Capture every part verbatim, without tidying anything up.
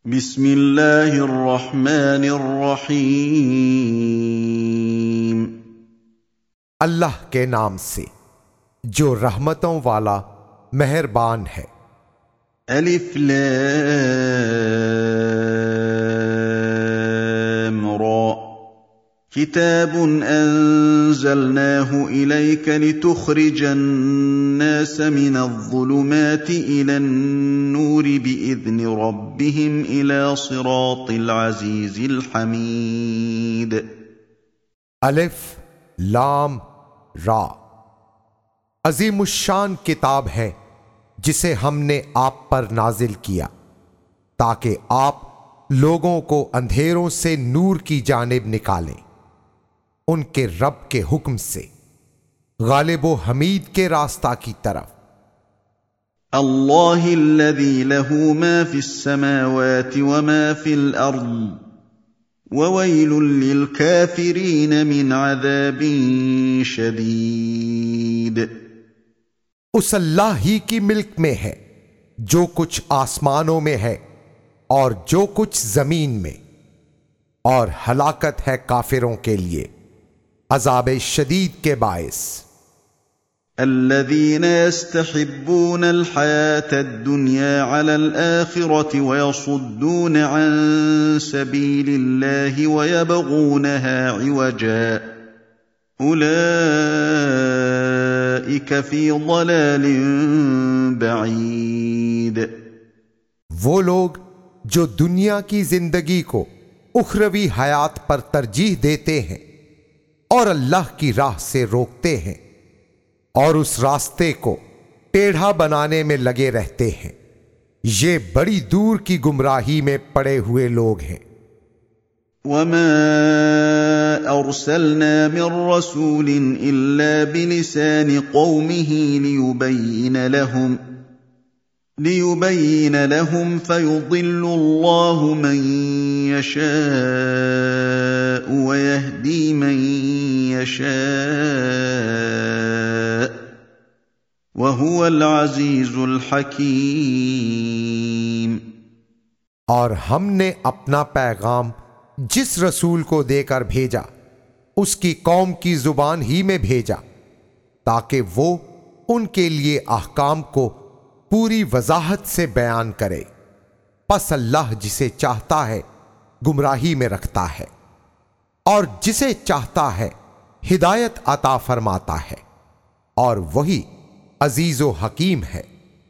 बिस्मिल्लाहिर रहमानिर रहीम। अल्लाह के नाम से जो रहमतों वाला मेहरबान है। अलिफ लाम रा किताबुन अंज़लनाहु इलैका लितुख़रिजन नास मिनज़्ज़ुलुमाति इलन्नूरि बिइज़्नि रब्बिहिम इला सिरातिल अज़ीज़िल हमीद। अलिफ लाम रा अज़ीमुश्शान किताब है जिसे हमने आप पर नाजिल किया ताकि आप लोगों को अंधेरों से नूर की जानिब निकालें उनके रब के हुक्म से गालिब व हमीद के रास्ता की तरफ। अल्लाहिल्लज़ी लहू मा फ़िस्समावाति व मा फ़िल अर्ज़ व वैलुल लिलकाफ़िरीन मिन अज़ाबिन शदीद। उस अल्लाह ही की मिल्क में है जो कुछ आसमानों में है और जो कुछ जमीन में, और हलाकत है काफिरों के लिए अज़ाब शदीद के बाइस। अल्लज़ीना यस्तहिब्बूनल हयातद दुनिया अलल आखिरति व यसुद्दून अन सबीलिल्लाहि व यबगूनहा इवजा उलाइका फी ज़लालिन बईद। वो लोग जो दुनिया की जिंदगी को उखरवी हयात पर तरजीह देते हैं और अल्लाह की राह से रोकते हैं और उस रास्ते को टेढ़ा बनाने में लगे रहते हैं, ये बड़ी दूर की गुमराही में पड़े हुए लोग हैं। वमा अरसलना मिन रसूलिन इल्ला बिलिसानि कौमिही लियुबय्यिन लहुम लियुबय्यिन लहुम फयुदिल्लुल्लाहु मन यशाअ व यहदी मन यशाअ व हुवल अज़ीज़ुल हकीम। और हमने अपना पैगाम जिस रसूल को देकर भेजा उसकी कौम की जुबान ही में भेजा ताकि वो उनके लिए अहकाम को पूरी वजाहत से बयान करे। पस अल्लाह जिसे चाहता है गुमराही में रखता है और जिसे चाहता है हिदायत अता फरमाता है, और वही अजीज़ो हकीम है।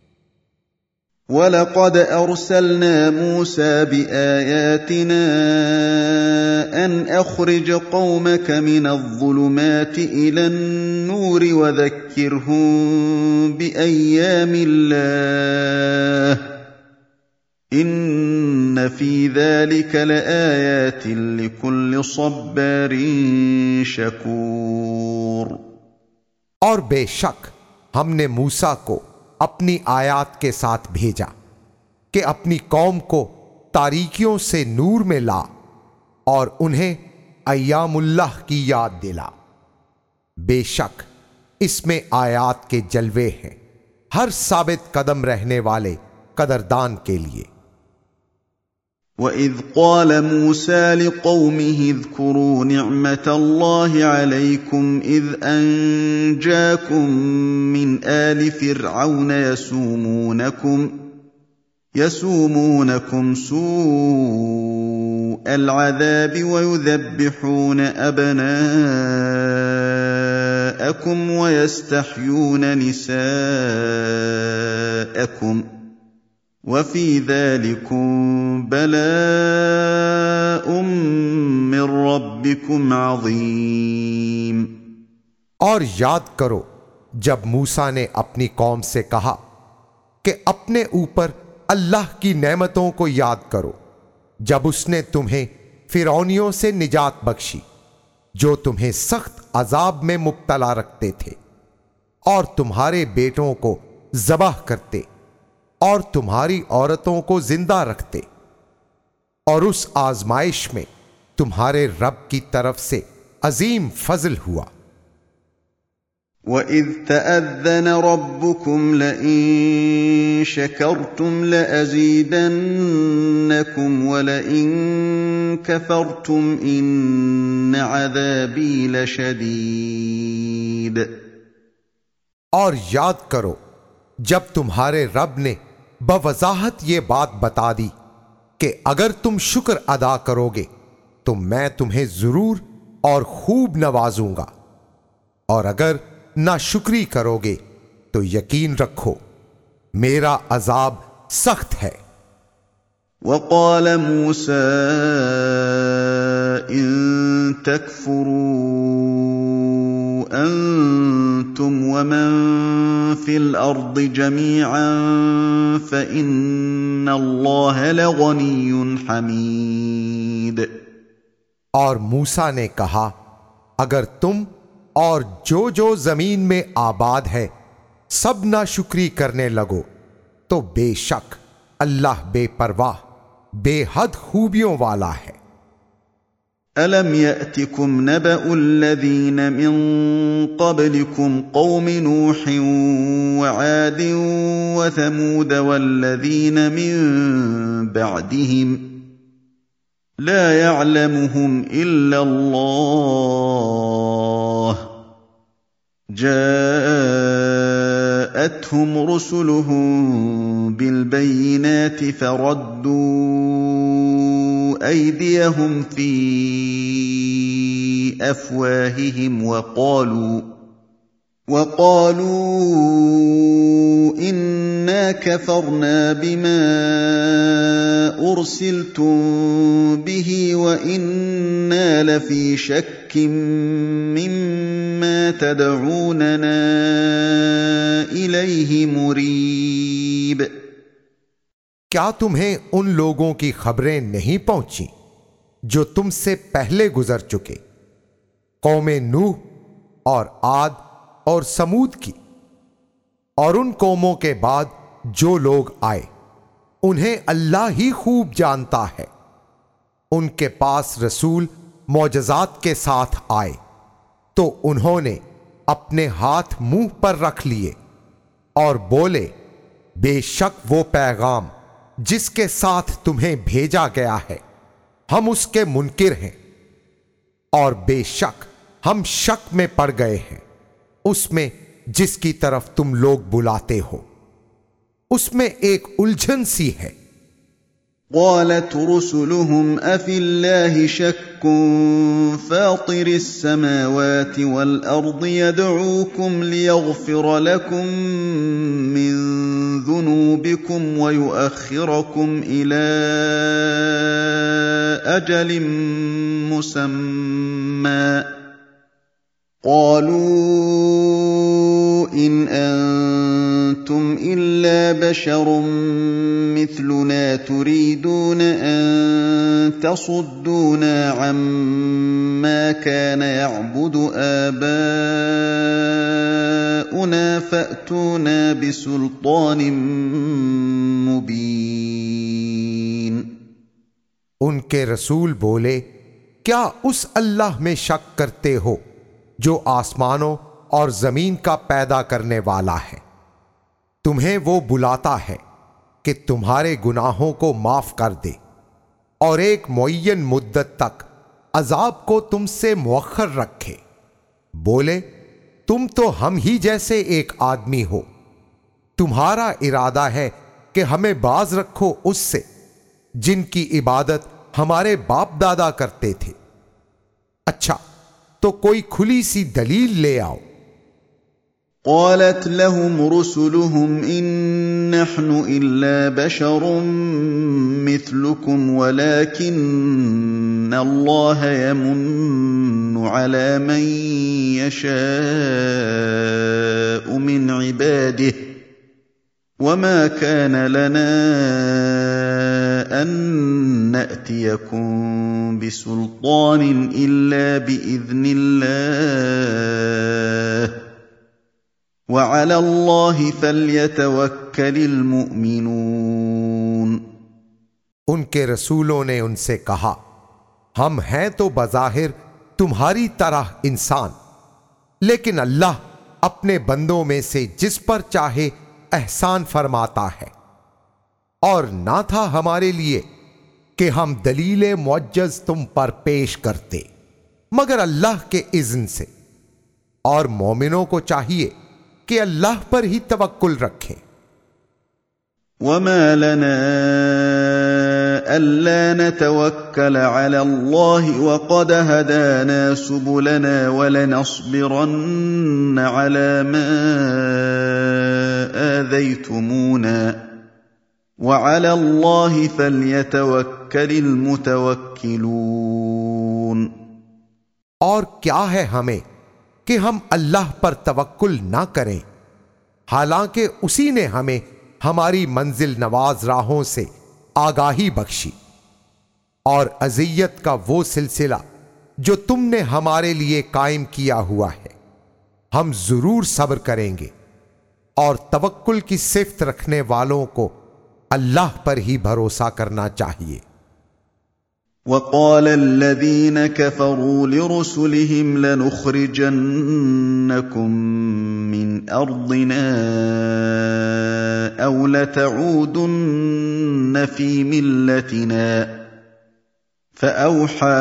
वलक़द अर्सलना मूसा बिआयातिना अन अख़रिज क़ौमक मिनज़्ज़ुलुमाति इलन्नूरि वज़क्किरहुम बिअय्यामिल्लाह इन्न फ़ी ज़ालिक लआयातिन लिकुल्लि सब्बारिन शकूर। और बेशक हमने मूसा को अपनी आयात के साथ भेजा कि अपनी कौम को तारीकियों से नूर में ला और उन्हें अय्यामुल्लाह की याद दिला। बेशक इसमें आयात के जलवे हैं हर साबित कदम रहने वाले कदरदान के लिए। वइज़ क़ाल मूसा लिक़ौमिहि इज़्कुरू निअमतल्लाहि अलैकुम इज़ अंजाकुम मिन आलि फ़िरऔन यसूमूनकुम यसूमूनकुम सूअल अज़ाबि वयुज़ब्बिहून अब्नाअकुम वयस्तहयून निसाअकुम वफ़ी ज़ालिकुम बलाउम मिर रब्बिकुम अज़ीम। और याद करो जब मूसा ने अपनी कौम से कहा कि अपने ऊपर अल्लाह की नेमतों को याद करो जब उसने तुम्हें फिरौनियों से निजात बख्शी जो तुम्हें सख्त अजाब में मुब्तला रखते थे और तुम्हारे बेटों को ज़बाह करते और तुम्हारी औरतों को जिंदा रखते, और उस आजमाइश में तुम्हारे रब की तरफ से अजीम फजल हुआ। وَإِذْ تَأَذَّنَ رَبُّكُمْ لَئِن شَكَرْتُمْ لَأَزِيدَنَّكُمْ وَلَئِن كَفَرْتُمْ إِنَّ عَذَابِي لَشَدِيدٌ। और याद करो जब तुम्हारे रब ने बवजाहत ये बात बता दी कि अगर तुम शुक्र अदा करोगे तो मैं तुम्हें जरूर और खूब नवाजूंगा, और अगर नाशुक्री करोगे तो यकीन रखो मेरा अजाब सख्त है। वक़ाल मूसा इन तकफुरू अंतुम वमन फिल अर्दि जमीअन फ़इन्नल्लाह लगनिय्युन हमीद। और मूसा ने कहा, अगर तुम और जो जो जमीन में आबाद है सब नाशुक्री करने लगो तो बेशक अल्लाह बेपरवाह बेहद खूबियों वाला है। अलम यअतिकुम नबउल्लज़ीन मिन क़ब्लिकुम क़ौमि नूहिन वआदिन वथमूद वल्लज़ीन मिन बअदिहिम ला यअलमुहुम इल्लल्लाह जाअतहुम रुसुलुहुम बिलबय्यिनाति फरद्दू अयदियहुम फी अफ़वाहिहिम वक़ालू वक़ालू इन्ना कफ़रना बिमा उर्सिलतुम बिही व इन्ना लफ़ी शक्किम मिम्मा तदऊनना इलैहि मुरीब। क्या तुम्हें उन लोगों की खबरें नहीं पहुंची जो तुमसे पहले गुजर चुके, कौमे नूह और आद और समूद की, और उन कौमों के बाद जो लोग आए उन्हें अल्लाह ही खूब जानता है। उनके पास रसूल मौजज़ात के साथ आए तो उन्होंने अपने हाथ मुंह पर रख लिए और बोले, बेशक वो पैगाम जिसके साथ तुम्हें भेजा गया है हम उसके मुनकिर हैं, और बेशक हम शक में पड़ गए हैं उसमें जिसकी तरफ तुम लोग बुलाते हो। उसमें एक उलझन सी है। क़ालत रुसुलुहुम अफ़िल्लाहि शक्कुन फ़ातिरिस समावाति वल अर्दि यदऊकुम लियग़फ़िर लकुम मिन ज़ुनूबिकुम व युअख़्ख़िरकुम इला अजलिन मुसम्मा क़ालू इन अंतुम इल्ला बशरुम मिथलुना तुरीदून अन तसुद्दूना अम्मा कान यअबुदु आबाउना फ़अतूना बिसुल्तानिन मुबीन। उनके रसूल बोले, क्या उस अल्लाह में शक करते हो जो आसमानों और जमीन का पैदा करने वाला है? तुम्हें वो बुलाता है कि तुम्हारे गुनाहों को माफ कर दे और एक मुअय्यन मुद्दत तक अजाब को तुमसे मुअख्खर रखे। बोले, तुम तो हम ही जैसे एक आदमी हो, तुम्हारा इरादा है कि हमें बाज रखो उससे जिनकी इबादत हमारे बाप दादा करते थे। अच्छा, तो कोई खुली सी दलील ले आओ। क़ालत लहुम रुसुलुहुम इन नहनु इल्ला बशरुम मिथलुकुम वलाकिन्न अल्लाह यमुन्नु अला मन यशाअ मिन इबादिहि वमा कान लना अन नअतियकुम बिसुल्तानिन इल्ला बिइज़्निल्लाह वअला अल्लाहि फल्यतवक्कलिल मुअमिनून। उनके रसूलों ने उनसे कहा, हम हैं तो बज़ाहिर तुम्हारी तरह इंसान, लेकिन अल्लाह अपने बंदों में से जिस पर चाहे एहसान फरमाता है। और ना था हमारे लिए कि हम दलीलें मुअज्जज तुम पर पेश करते मगर अल्लाह के इज़्न से। और मोमिनों को चाहिए कि अल्लाह पर ही तवक्कुल रखें। वमा लना अल्ला नतवक्कल अला अल्लाह वक़द हदाना सुबुलना वलनस्बिरन्न अला मा आज़ैतुमूना वअला अल्लाह फल्यतवक्कलिल मुतवक्किलून। और क्या है हमें कि हम अल्लाह पर तवक्कुल ना करें, हालांकि उसी ने हमें हमारी मंजिल नवाज राहों से आगाही बख्शी। और अज़ियत का वो सिलसिला जो तुमने हमारे लिए कायम किया हुआ है, हम जरूर सब्र करेंगे। और तवक्कुल की सिफ्त रखने वालों को अल्लाह पर ही भरोसा करना चाहिए। वक़ाल अल्लज़ीन कफ़रू लिरुसुलिहिम लनुख़रिजन्नकुम मिन अर्दिना औ लतऊदुन्न फ़ी मिल्लतिना फ़अौहा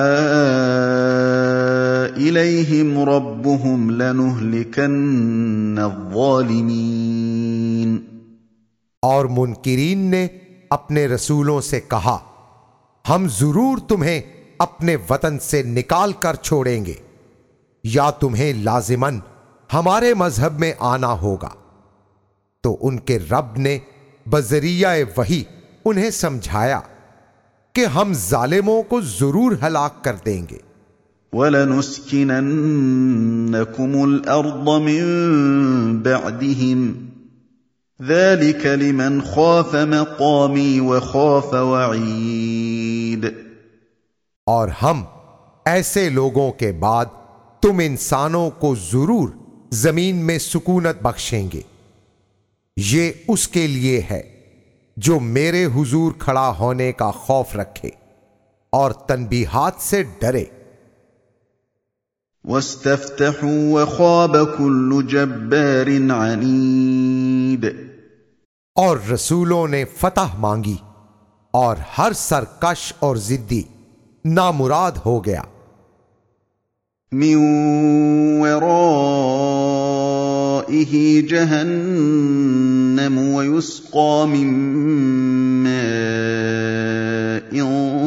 इलैहिम रब्बुहुम लनुहलिकन्न अज़्ज़ालिमीन। और मुनकिरीन ने अपने रसूलों से कहा, हम जरूर तुम्हें अपने वतन से निकाल कर छोड़ेंगे या तुम्हें लाजिमन हमारे मजहब में आना होगा। तो उनके रब ने बजरिया वही उन्हें समझाया कि हम जालिमों को जरूर हलाक कर देंगे। वलनुस्किनन्नकुमुल अर्द मिन बअदिहिम ज़ालिक लिमन ख़ाफ़ मक़ामी व ख़ाफ़ वईद। और हम ऐसे लोगों के बाद तुम इंसानों को जरूर जमीन में सुकूनत बख्शेंगे। ये उसके लिए है जो मेरे हुजूर खड़ा होने का खौफ रखे और तनबीहात से डरे। वस्तफ्तहू व ख़ाब कुल्लु जब्बारिन अनीद। और रसूलों ने फतह मांगी और हर सरकश और जिद्दी नामुराद हो गया। मिन वराइही जहन्नम व युस्क़ा मिन माइन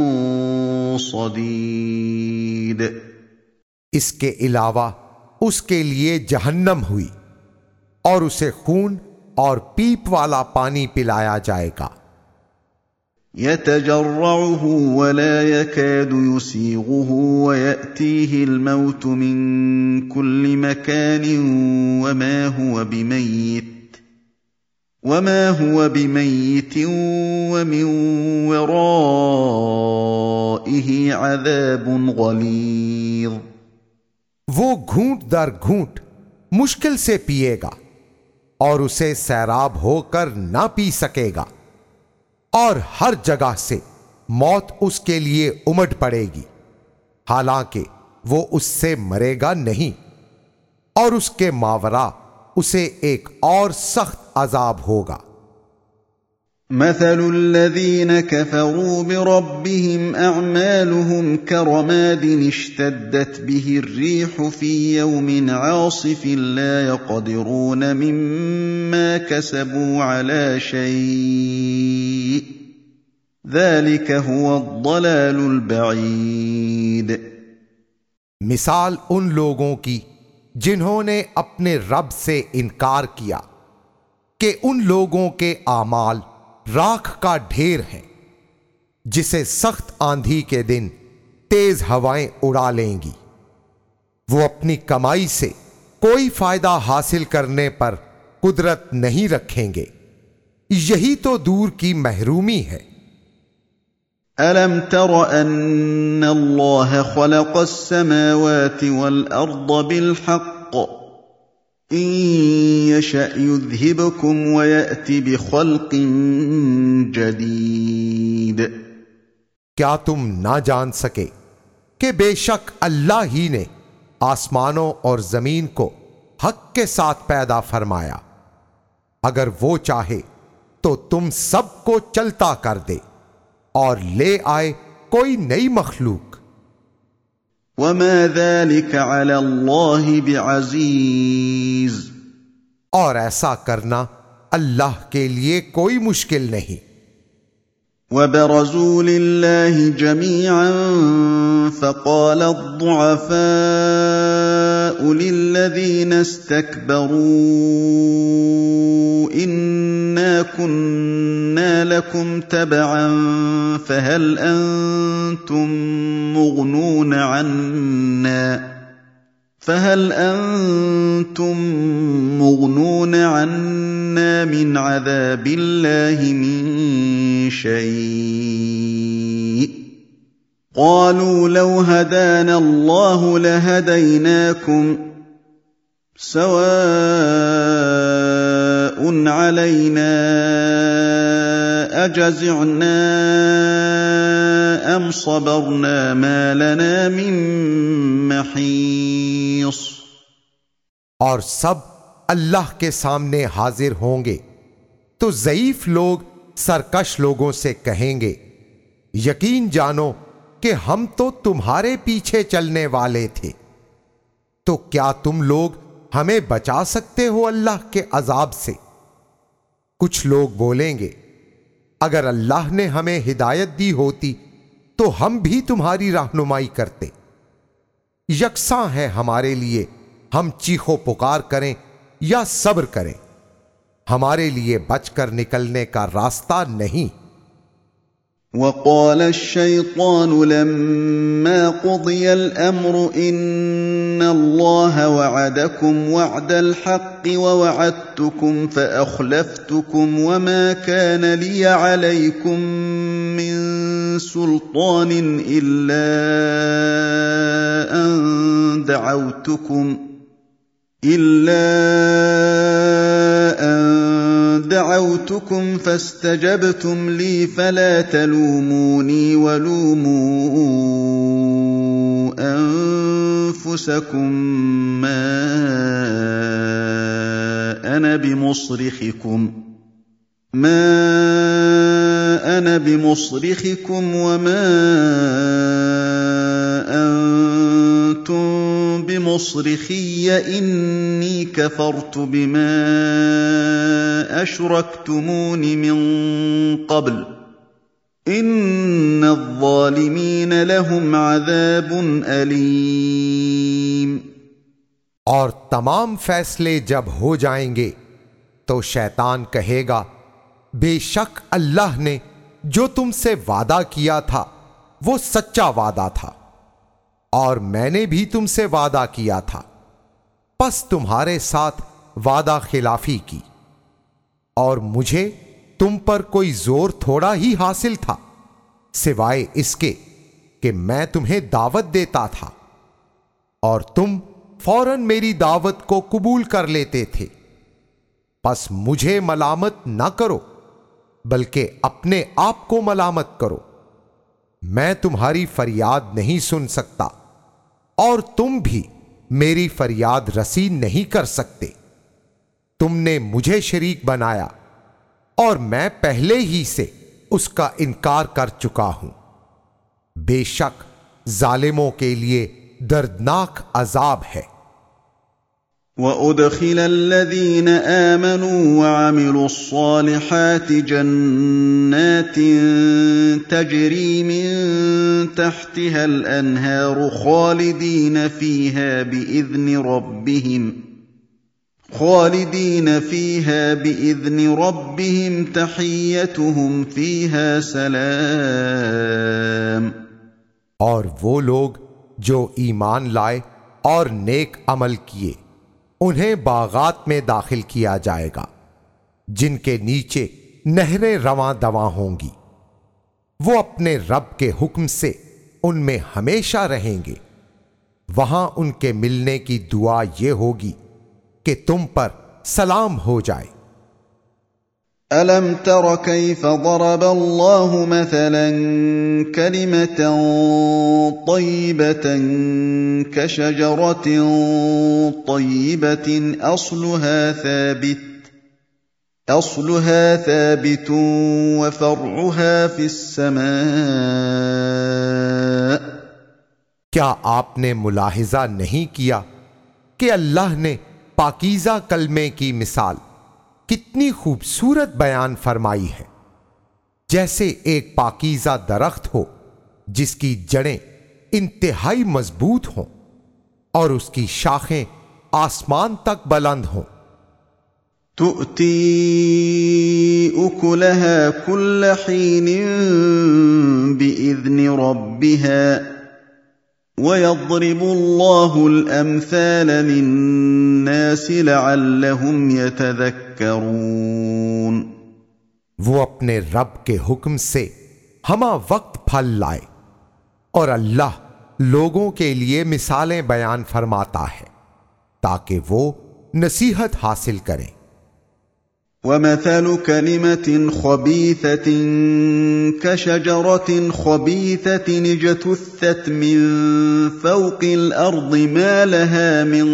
सदीद। इसके अलावा उसके लिए जहन्नम हुई और उसे खून और पीप वाला पानी पिलाया जाएगा। यतजर्रउहु वला यकादु युसीगुहु वयअतीहिल मौतु मिन कुल्लि मकानिन वमा हुवा बिमय्यित वमा हुवा बिमय्यितिन वमिन वराइही अज़ाबुन गलीज़। वो घूंट दर घूंट मुश्किल से पिएगा और उसे सैराब होकर ना पी सकेगा। और हर जगह से मौत उसके लिए उमड़ पड़ेगी, हालांकि वो उससे मरेगा नहीं। और उसके मावरा उसे एक और सख्त अजाब होगा। मसलुल्लज़ीन कफ़रू बिरब्बिहिम अअमालुहुम करमादिन इश्तद्दत बिहिर्रीहु फ़ी यौमिन आसिफ़िन ला यक़दिरून मिम्मा कसबू अला शै'इन ज़ालिक हुवा अज़्ज़लालुल बईद। मिसाल उन लोगों की जिन्होंने अपने रब से इनकार किया कि उन लोगों के आमाल राख का ढेर है जिसे सख्त आंधी के दिन तेज हवाएं उड़ा लेंगी। वो अपनी कमाई से कोई फायदा हासिल करने पर कुदरत नहीं रखेंगे। यही तो दूर की महरूमी है। अलम तर अन्ना अल्लाह खलक़स समावाति वल अर्द बिल हक़्क़ इन यशअ युज़हिबकुम व यअति बिख़ल्क़िन जदीद। क्या तुम ना जान सके कि बेशक अल्लाह ही ने आसमानों और जमीन को हक के साथ पैदा फरमाया। अगर वो चाहे तो तुम सबको चलता कर दे और ले आए कोई नई मखलूक। वमा ज़ालिका अला अल्लाहि बिअज़ीज़, और ऐसा करना अल्लाह के लिए कोई मुश्किल नहीं। वबरज़ू लिल्लाहि जमीअन फ़क़ाल अद्दुअफ़ाउ लिल्लज़ीना इस्तकबरू इन्ना कुन्ना लकुम तबअन फ़हल अंतुम मुग़नून अन्ना फहल अंतुम मुग़नून अन्ना मिन अज़ाबिल्लाहि मिन शै'इन क़ालू लौ हदाना अल्लाहु लहदैनाकुम सवाउन अलैना अजज़अना अम सबरना मा लना मिन महीस। और सब अल्लाह के सामने हाजिर होंगे तो ज़ईफ लोग सरकश लोगों से कहेंगे, यकीन जानो कि हम तो तुम्हारे पीछे चलने वाले थे, तो क्या तुम लोग हमें बचा सकते हो अल्लाह के अजाब से? कुछ लोग बोलेंगे, अगर अल्लाह ने हमें हिदायत दी होती तो हम भी तुम्हारी रहनुमाई करते। यकसां है हमारे लिए हम चीखो पुकार करें या सब्र करें, हमारे लिए बचकर निकलने का रास्ता नहीं। वक़ाल अश-शैतानु लम्मा क़ुदियल अम्रु इन्नल्लाह वअदकुम वअदल हक़्क़ि ववअदतुकुम फ़अख़लफ़्तुकुम वमा कान लिय अलैकुम मिन सुल्तानिन इल्ला अन दअवतुकुम इल्ला अन दअवतुकुम फस्तजबतुम ली फला तलूमूनी वलूमू अनफुसकुम मा अना बिमुस्रिखिकुम मा अना बिमुस्रिखिकुम वमा अंतुम बिमुस्रिखिय्य इन्नी कफरतु बिमा अशरक्तुमूनि मिन क़ब्ल इन्नज़्ज़ालिमीन लहुम अज़ाबुन अलीम। और तमाम फैसले जब हो जाएंगे तो शैतान कहेगा, बेशक अल्लाह ने जो तुमसे वादा किया था वो सच्चा वादा था और मैंने भी तुमसे वादा किया था, बस तुम्हारे साथ वादा खिलाफी की और मुझे तुम पर कोई जोर थोड़ा ही हासिल था, सिवाय इसके कि मैं तुम्हें दावत देता था और तुम फौरन मेरी दावत को कबूल कर लेते थे। बस मुझे मलामत न करो बल्कि अपने आप को मलामत करो। मैं तुम्हारी फरियाद नहीं सुन सकता और तुम भी मेरी फरियाद रसी नहीं कर सकते। तुमने मुझे शरीक बनाया और मैं पहले ही से उसका इनकार कर चुका हूं। बेशक जालिमों के लिए दर्दनाक अजाब है। वउदखिलल्लज़ीन आमनू वअमिलुस्सालिहाति जन्नातिन तजरी मिन तहतिहल अन्हारु खालिदीन फीहा बिइज़्नि रब्बिहिम खालिदीन फीहा बिइज़्नि रब्बिहिम तहिय्यतुहुम फीहा सलाम। और वो लोग जो ईमान लाए और नेक अमल किए उन्हें बागात में दाखिल किया जाएगा जिनके नीचे नहरें रवां दवां होंगी। वो अपने रब के हुक्म से उनमें हमेशा रहेंगे। वहां उनके मिलने की दुआ ये होगी कि तुम पर सलाम हो जाए। ألم تر كيف ضرب الله مثلا كلمة طيبة كشجرة طيبة أصلها ثابت أصلها ثابت وفرعها في السماء। क्या आपने मुलाहिजा नहीं किया कि अल्लाह ने पाकीज़ा कलमे की मिसाल कितनी खूबसूरत बयान फरमाई है, जैसे एक पाकीज़ा दरख्त हो जिसकी जड़ें इंतहाई मजबूत हों और उसकी शाखें आसमान तक बुलंद हों। तुअती उकुलहा कुल्ल हीन बिइज़्नि रब्बिहा वयज़्रिबुल्लाहुल अम्साल लिन्नासि लअल्लहुम यतज़क्करून। वो अपने रब के हुक्म से हमा वक्त फल लाए और अल्लाह लोगों के लिए मिसालें बयान फरमाता है ताकि वो नसीहत हासिल करें। वमथलु कलिमतिन खबीथतिन कशजरतिन खबीथतिन इज्तुस्सत मिन फौक़िल अर्दि मा लहा मिन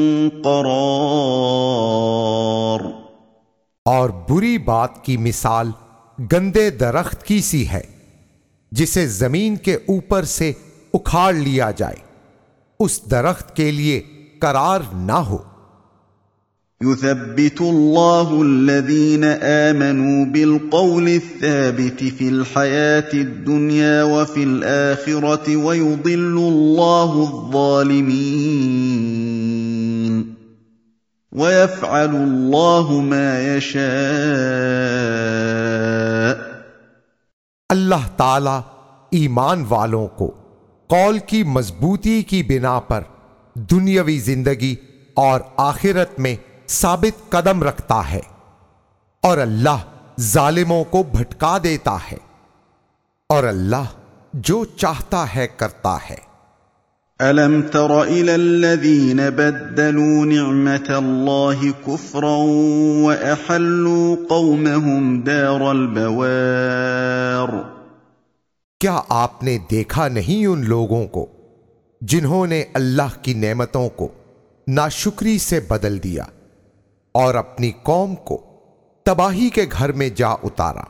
क़रार। और बुरी बात की मिसाल गंदे दरख्त की सी है जिसे जमीन के ऊपर से उखाड़ लिया जाए, उस दरख्त के लिए करार ना हो। युथब्बितुल्लाहु अल्लज़ीना आमनू बिलक़ौलि स्साबिति फ़िल हयातिद दुनिया व फ़िल आखिरति व युज़िल्लुल्लाहु अज़्ज़ालिमीन व यफ़अलुल्लाहु मा यशा। अल्लाह ताला ईमान वालों को कौल की मजबूती की बिना पर दुनियावी जिंदगी और आखिरत में साबित कदम रखता है और अल्लाह जालिमों को भटका देता है और अल्लाह जो चाहता है करता है। अलम तर इलल्लज़ीन बद्दलू निअमतल्लाहि कुफ्रन व अहल्लू कौमहुम दारल बवार। क्या आपने देखा नहीं उन लोगों को जिन्होंने अल्लाह की नेमतों को नाशुक्री से बदल दिया और अपनी कौम को तबाही के घर में जा उतारा।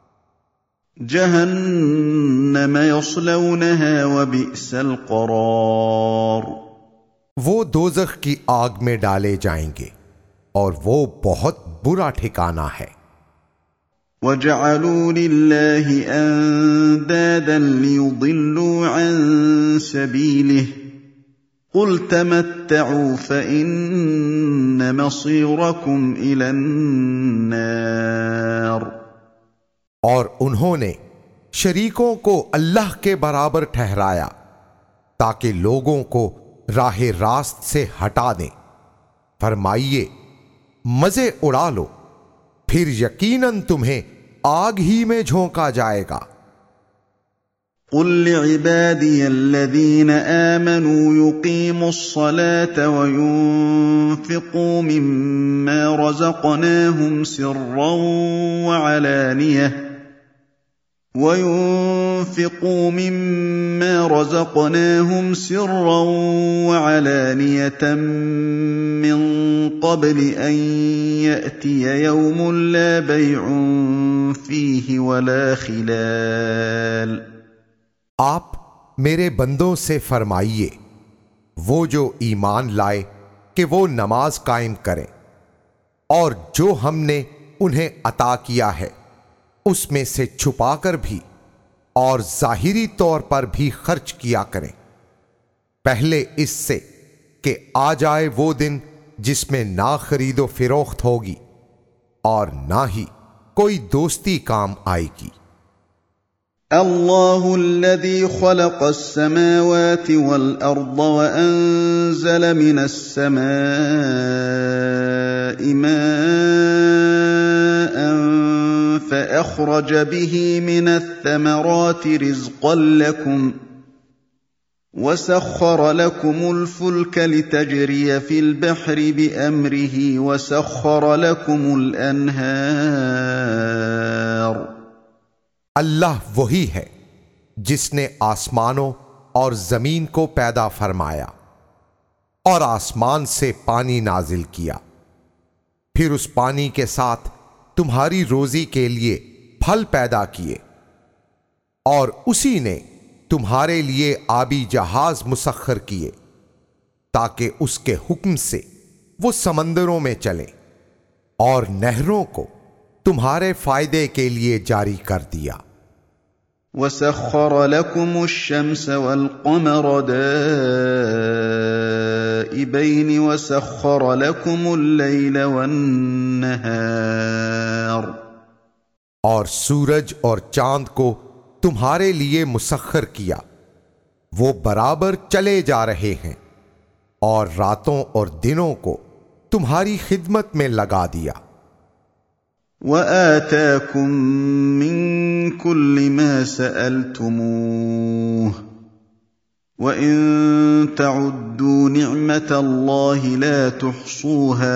जहन्नम यस्लौनहा व बिअसल क़रार। वो दोज़ख की आग में डाले जाएंगे और वो बहुत बुरा ठिकाना है। वजअलू लिल्लाहि अंदादन लियुदिल्लू अन सबीलिहि कुल तमत्तऊ फ़इन्न मसीरकुम इलन्नार। और उन्होंने शरीकों को अल्लाह के बराबर ठहराया ताकि लोगों को राहे रास्त से हटा दें। फरमाइए, मजे उड़ा लो, फिर यकीनन तुम्हें आग ही में झोंका जाएगा। कुल लिइबादियल्लज़ीन आमनू युकीमुस्सलाता व युनफ़िक़ू मिम्मा रज़क़नाहुम सिर्रन व अलानियह وَيُنْفِقُوا مِمَّا رَزَقْنَاهُمْ سِرًّا وَعَلَانِيَةً مِّن قَبْلِ أَن يَأْتِيَ يَوْمٌ لَّا بَيْعٌ فِيهِ وَلَا خِلَالٌ। आप मेरे बंदों से फरमाइए, वो जो ईमान लाए कि वो नमाज कायम करें और जो हमने उन्हें अता किया है उसमें से छुपाकर भी और जाहिरी तौर पर भी खर्च किया करें, पहले इससे कि आ जाए वो दिन जिसमें ना खरीदो फिरोख्त होगी और ना ही कोई दोस्ती काम आएगी। अल्लाहु अल्लज़ी खलक़स समावाति वल अर्द व अंज़ल मिनस समाइ माअन फ़अख़रज बिही मिनथ थमराति रिज़क़न लकुम वसख्खर लकुमुल फुल्क लितजरिय फिल बहरि बिअम्रिही वसख्खर लकुमुल अन्हार। अल्लाह वही है जिसने आसमानों और जमीन को पैदा फरमाया और आसमान से पानी नाजिल किया, फिर उस पानी के साथ तुम्हारी रोजी के लिए फल पैदा किए, और उसी ने तुम्हारे लिए आबी जहाज मुसख्खर किए ताकि उसके हुक्म से वो समंदरों में चले, और नहरों को तुम्हारे फायदे के लिए जारी कर दिया। वसख्खर लकुमुश-शम्स वल-क़मर दाइबैन वसख्खर लकुमुल-लैल वन-नहार। और सूरज और चांद को तुम्हारे लिए मुसख्खर किया, वो बराबर चले जा रहे हैं, और रातों और दिनों को तुम्हारी खिदमत में लगा दिया। वआताकुम मिन कुल्लि मा सअलतुमूह वइन तउद्दू निअमतल्लाहि ला तुहसूहा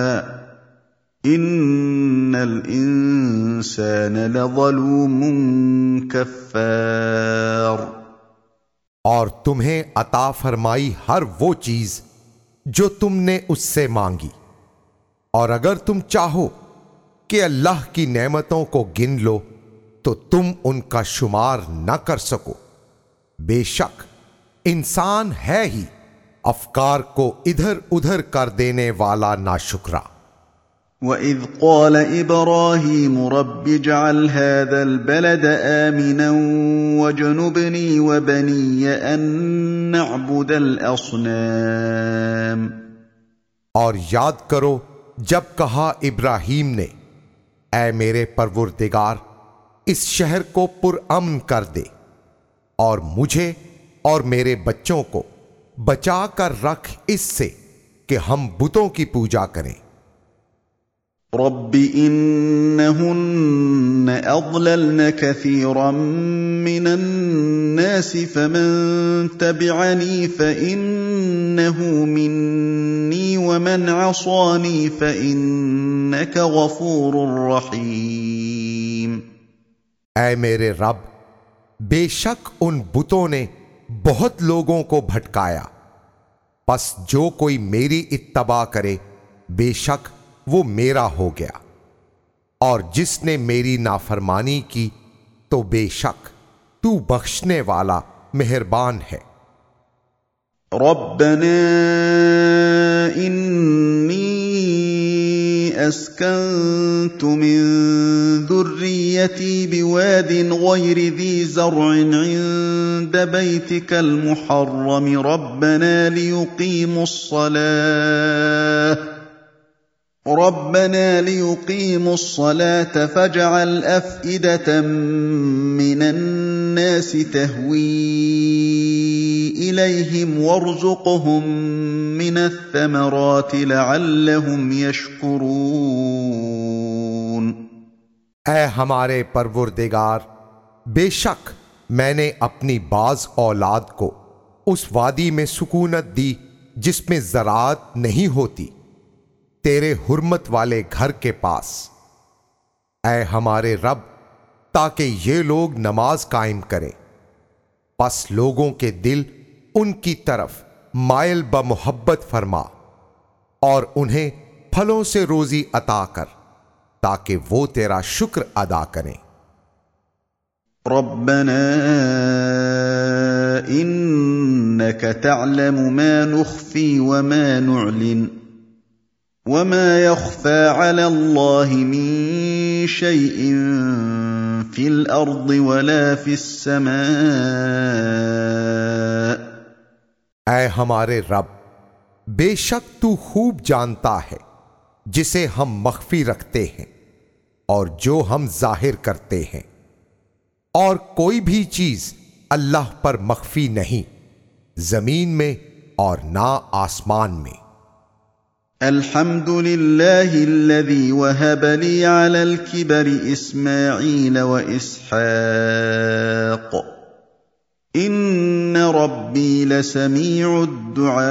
इन्नल इंसान लज़लूमुन कफ़्फ़ार। और तुम्हें अता फरमाई हर वो चीज जो तुमने उससे मांगी, और अगर तुम चाहो कि अल्लाह की नेमतों को गिन लो तो तुम उनका शुमार न कर सको। बेशक इंसान है ही अफकार को इधर उधर कर देने वाला नाशुक्रा। वइज़ क़ाल इब्राहीम रब्बि इजअल हाज़ल बलद आमिनन वजनुबनी वबनिय अन नअबुदल असनाम। और याद करो जब कहा इब्राहीम ने, ऐ मेरे परवरदिगार इस शहर को पुरअमन कर दे, और मुझे और मेरे बच्चों को बचा कर रख इससे कि हम बुतों की पूजा करें। रब्बि इन्नहुन्न अज़लल्न कसीरन मिनन नासि फमन तबिअनी फइन्नहु मिन्नी वमन असानी फइन्नक गफूरुर रहीम। ऐ मेरे रब, बेशक उन बुतों ने बहुत लोगों को भटकाया, बस जो कोई मेरी इत्तबा करे बेशक वो मेरा हो गया, और जिसने मेरी नाफरमानी की तो बेशक तू बख्शने वाला मेहरबान है। रब्बना इन्नी अस्कन्तु मिन ज़ुर्रिय्यती बिवादिन गैरि ज़ी ज़र्अन इंद बैतिकल मुहर्रम रब्बना लियुक़ीमुस्सलाह रब्बना लियुक़ीमुस्सलात फजअल अफ़इदतम मिनन्नासि तहवी इलैहिम वरज़ुक़हुम मिनत्थमराति लअल्लहुम यशकुरून। ऐ हमारे परवरदिगार, बेशक मैंने अपनी बाज औलाद को उस वादी में सुकूनत दी जिसमें ज़राअत नहीं होती, तेरे हुर्मत वाले घर के पास। ऐ हमारे रब, ताकि ये लोग नमाज कायम करें, बस लोगों के दिल उनकी तरफ मायल ब मोहब्बत फरमा, और उन्हें फलों से रोजी अता कर ताकि वो तेरा शुक्र अदा करें। रब्बना इन्नक तअलमु मा नुख्फी व मा नुअलिन वमा यख्फा अलल्लाहि मिन शैइन फिल अर्दि वला फिस समा। ऐ हमारे रब, बेशक तू खूब जानता है जिसे हम मख्फी रखते हैं और जो हम जाहिर करते हैं, और कोई भी चीज अल्लाह पर मख्फी नहीं, जमीन में और ना आसमान में। अल्हम्दुलिल्लाहिल्लज़ी वहब ली अलल किबरि इस्माईल व इसहाक़ इन्न रब्बी लसमीउद दुआ।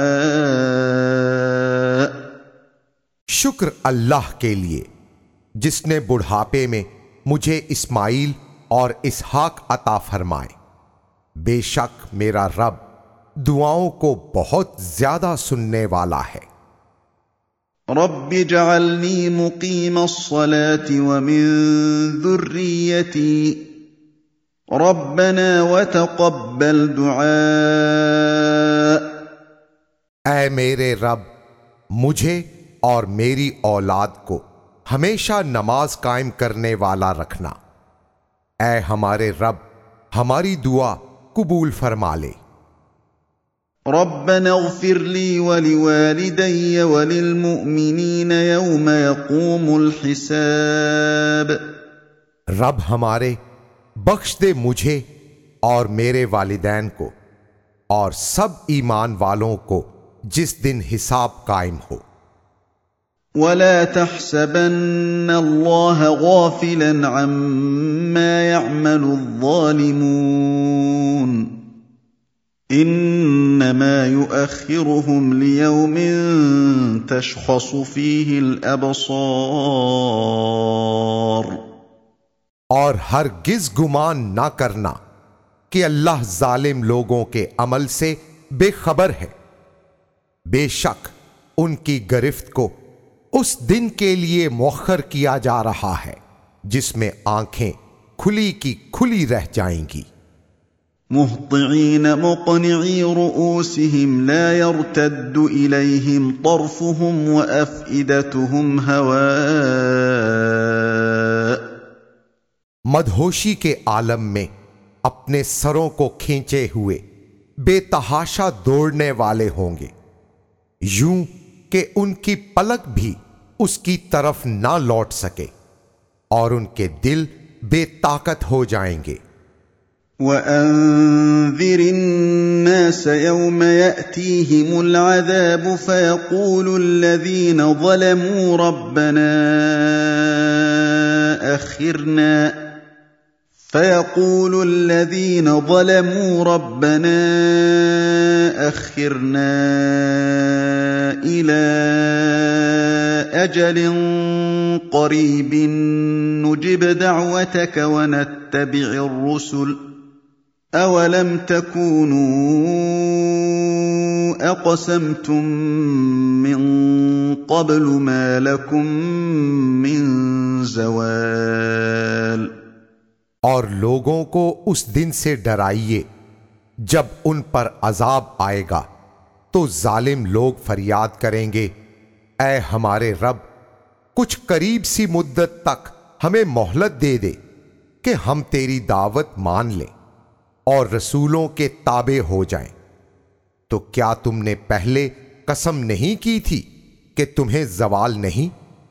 शुक्र अल्लाह के लिए जिसने बुढ़ापे में मुझे इस्माइल और इसहाक अता फरमाए। बेशक मेरा रब दुआओं को बहुत ज्यादा सुनने वाला है। रब्बि जअलनी मुकीमस्सलाति व मिन ज़ुर्रियती रब्बना व तक़ब्बल दुआ। ऐ मेरे रब, मुझे और मेरी औलाद को हमेशा नमाज कायम करने वाला रखना। ऐ हमारे रब, हमारी दुआ कबूल फरमा ले। रब्बना इग़फ़िर ली व लिवालिदैय व लिलमुअ्मिनीन यौम यक़ूमुल हिसाब। रब हमारे, बख्श दे मुझे और मेरे वालिदैन को और सब ईमान वालों को जिस दिन हिसाब कायम हो। वला तहसबन्न अल्लाह गाफिलन अम्मा यअमलुज़्ज़ालिमून इन्नमा युअख़्खिरुहुम लियौमिन तशख़सु फ़ीहिल अबसार। और हरगिज गुमान ना करना कि अल्लाह जालिम लोगों के अमल से बेखबर है। बेशक उनकी गिरफ्त को उस दिन के लिए मुअख्खर किया जा रहा है जिसमें आंखें खुली की खुली रह जाएंगी। मुहतिईन मुक़निई रुऊसिहिम ला यर्तद्दु इलैहिम तर्फुहुम व अफ़इदतुहुम हवा। मदहोशी के आलम में अपने सरों को खींचे हुए बेतहाशा दौड़ने वाले होंगे, यूं कि उनकी पलक भी उसकी तरफ ना लौट सके और उनके दिल बेताकत हो जाएंगे। वअन्ज़िरिन्नास यौम यअतीहिमुल अज़ाब फ़यक़ूलुल्लज़ीन ज़लमू रब्बना अख़िरना فيقول الذين ظلموا ربنا أخرنا إلى أجل قريب نجب دعوتك ونتبع الرسل أولم تكونوا أقسمتم من قبل ما لكم من زوال। और लोगों को उस दिन से डराइए जब उन पर अजाब आएगा तो जालिम लोग फरियाद करेंगे, ऐ हमारे रब, कुछ करीब सी मुद्दत तक हमें मोहलत दे दे कि हम तेरी दावत मान लें और रसूलों के ताबे हो जाएं। तो क्या तुमने पहले कसम नहीं की थी कि तुम्हें जवाल नहीं?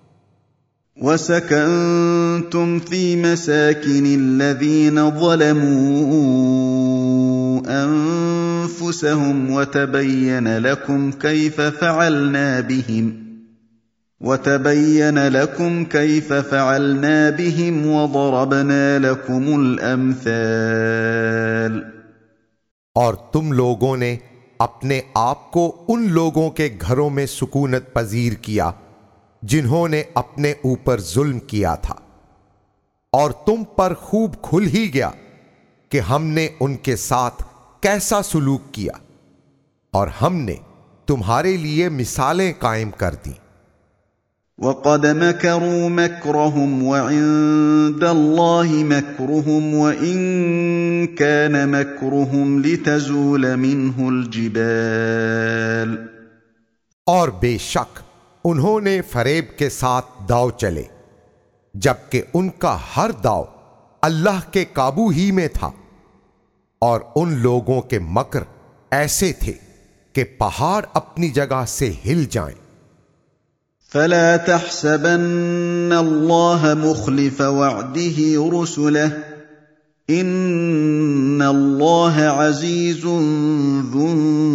वसकंतुम फी मसाकिनिल्लज़ीन ज़लमू अनफुसहुम वतबय्यन लकुम कैफ फ़अलना बिहिम वतबय्यन लकुम कैफ फ़अलना बिहिम वज़रबना लकुमुल अम्साल। और तुम लोगों ने अपने आप को उन लोगों के घरों में सुकूनत पजीर किया जिन्होंने अपने ऊपर जुल्म किया था, और तुम पर खूब खुल ही गया कि हमने उनके साथ कैसा सुलूक किया, और हमने तुम्हारे लिए मिसालें कायम कर दी। वक़द मकरू मकरहुम वइंदल्लाहि मकरुहुम वइन कान मकरुहुम लितज़ूल मिन्हुल जिबाल। और बेशक उन्होंने फरेब के साथ दाव चले, जबकि उनका हर दाव अल्लाह के काबू ही में था, और उन लोगों के मकर ऐसे थे कि पहाड़ अपनी जगह से हिल जाएं। फला तहसबन्न अल्लाह मुखलिफ वअदिही रुसुलह इन्नल्लाह अज़ीज़ुन ज़ु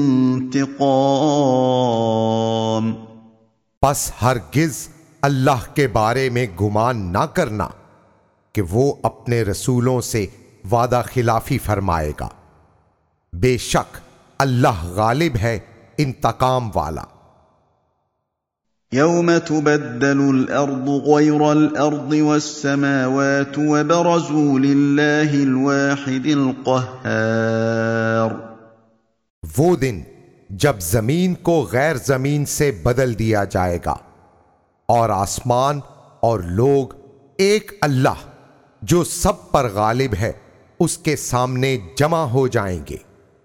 इंतिक़ाम। बस हरगिज अल्लाह के बारे में गुमान ना करना कि वो अपने रसूलों से वादा खिलाफी फरमाएगा। बेशक अल्लाह गालिब है, इंतकाम वाला। यौम तुबद्दलु अल-अर्दु गयरा अल-अर्दि वस्समावातु वबरज़ू लिल्लाहिल वाहिदिल क़ह्हार। वो दिन जब जमीन को गैर जमीन से बदल दिया जाएगा और आसमान और लोग एक अल्लाह जो सब पर गालिब है उसके सामने जमा हो जाएंगे।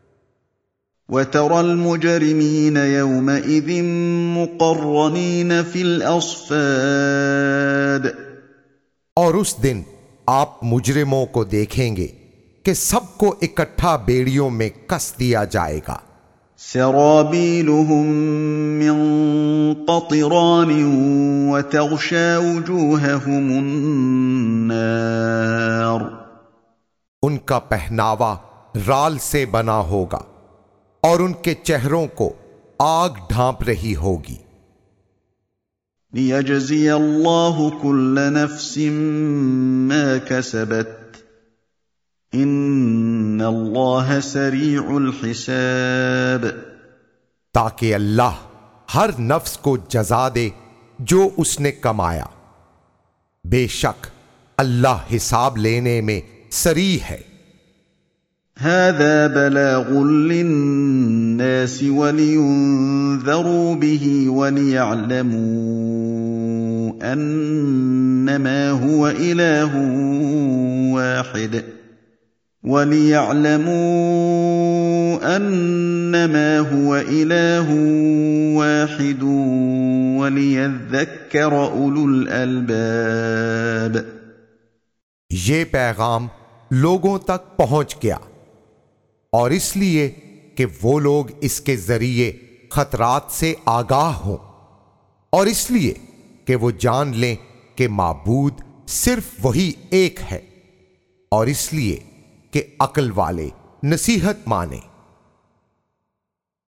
वतरल मुजरिमीन यौमइज़िन मुक़र्रनीन फ़िल अस्फ़ाद। और उस दिन आप मुजरिमों को देखेंगे कि सबको इकट्ठा बेड़ियों में कस दिया जाएगा। सराबीलुहुम मिन क़तिरान वतग़शा वजूहहुमुन नार। उनका पहनावा राल से बना होगा और उनके चेहरों को आग ढांप रही होगी। लियजज़िय अल्लाहु कुल्ल नफ्सिन मा कसबत इन्नल्लाह सरीउल हिसाब। ताकि अल्लाह हर नफ्स को जजा दे जो उसने कमाया, बेशक अल्लाह हिसाब लेने में सरी है। हाज़ा बलागुन लिन्नासि वलियुन्ज़रू बिही वलियअलमू अन्नमा हुवा इलाहुन वाहिद वलियअलमू अन्नमा हुवा इलाहुन वाहिद वलियज़्ज़क्कर उलुल अलबाब। ये पैगाम लोगों तक पहुंच गया और इसलिए कि वो लोग इसके जरिए खतरात से आगाह हों और इसलिए कि वो जान लें कि माबूद सिर्फ वही एक है और इसलिए कि अक्ल वाले नसीहत माने।